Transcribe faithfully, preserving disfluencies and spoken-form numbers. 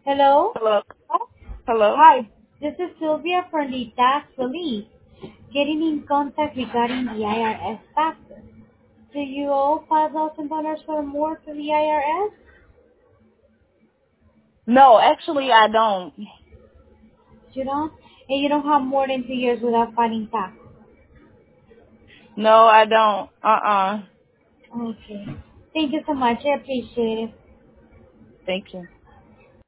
Hello? Hello. Hello. Hi, this is Sylvia from the Tax Relief, getting in contact regarding the I R S taxes. Do you owe five thousand dollars or more to the I R S? No, actually, I don't. You don't? And you don't have more than two years without filing tax. No, I don't. Uh-uh. Okay. Thank you so much. I appreciate it. Thank you.